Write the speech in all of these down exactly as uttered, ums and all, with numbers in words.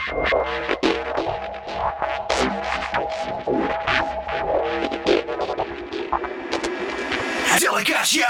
Делай как я.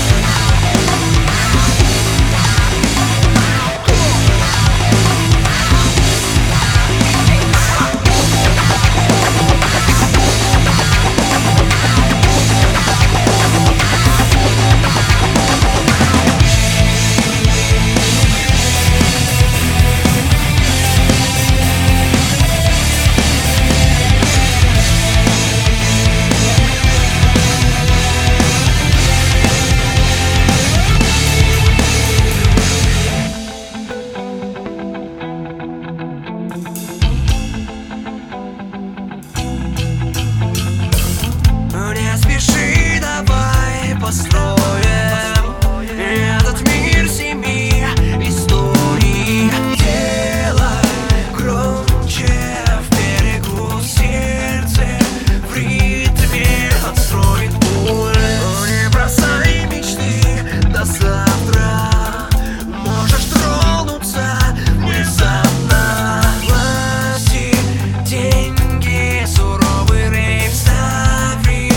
Спеши, давай построим этот мир семи историй. Делай громче в берегу сердце, в ритме отстроит боль. Не бросай мечты до завтра, можешь тронуться внезапно. Власти, деньги, суровый рейв, стави.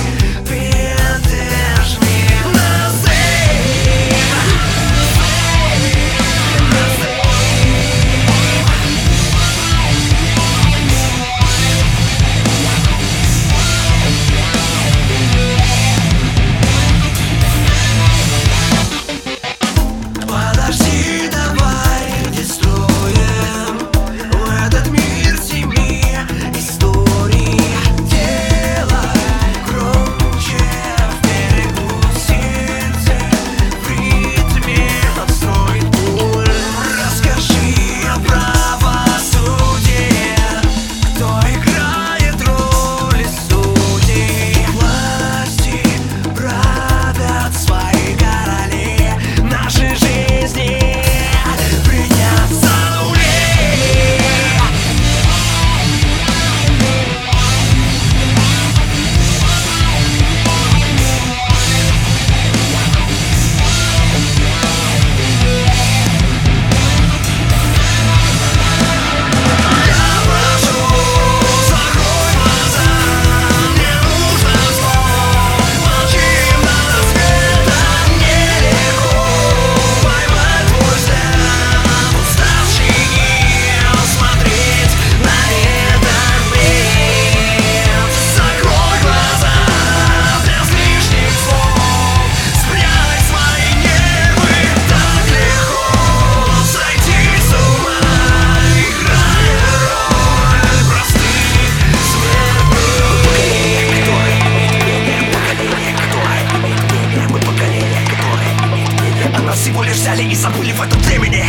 Подожди, давай, где строим этот мир семи историй. Делай громче в берегу сердце, в ритме отстроит боль. Расскажи о правосудии, кто играет роли судей. Власти правят свои короли, наши жизни принят за нули. Я прошу, закрой глаза, не нужно слов, молчи на рассвете, нелегко поймать твой взгляд, уставший смотреть на этот мир. Закрой глаза без лишних слов, спрячь свои нервы, так легко сойти с ума, играя роль простых смертных. Мы поколение, которое имеет мнение, а нас всего лишь взяли и забыли в этом времени.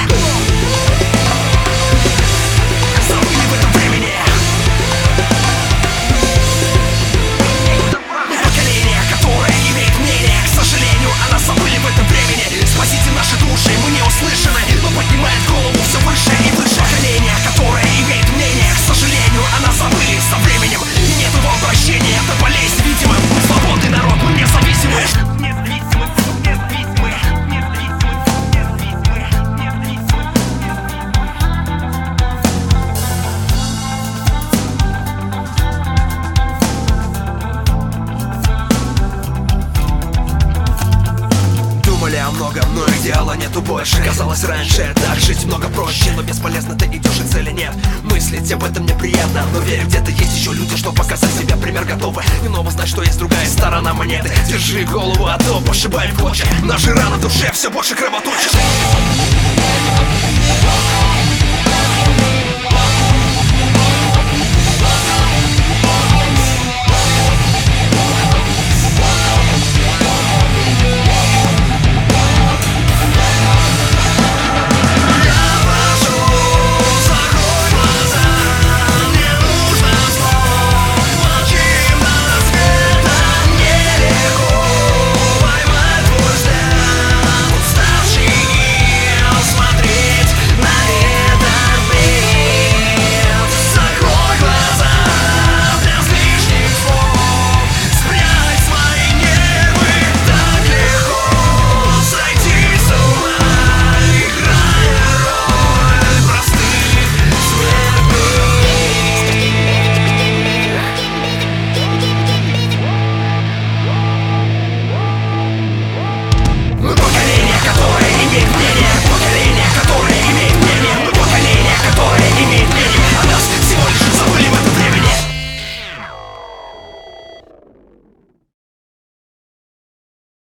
Забыли в этом времени. Поколение, которое имеет мнение, к сожалению, а нас забыли в этом времени. Спасите наши души, мы не услышаны, но поднимает голову все выше и выше. Поколение, которое имеет мнение, к сожалению, а нас забыли со временем. И нет его обращения, это болезнь, видимо. Мы свободный народ, мы независимы. Независимы, независимы, независимы, независимы, независимы. Думали о многом, но идеала нету больше. Казалось раньше так жить много проще, но бесполезно, ты идешь и цели нет. Мыслить об этом неприятно, но верю, где-то есть еще люди, что показать себя пример готовы. И ново знать, что есть другая сторона монеты. Держи голову, а то пошибаем клочья. Наши раны в душе все больше кровоточат.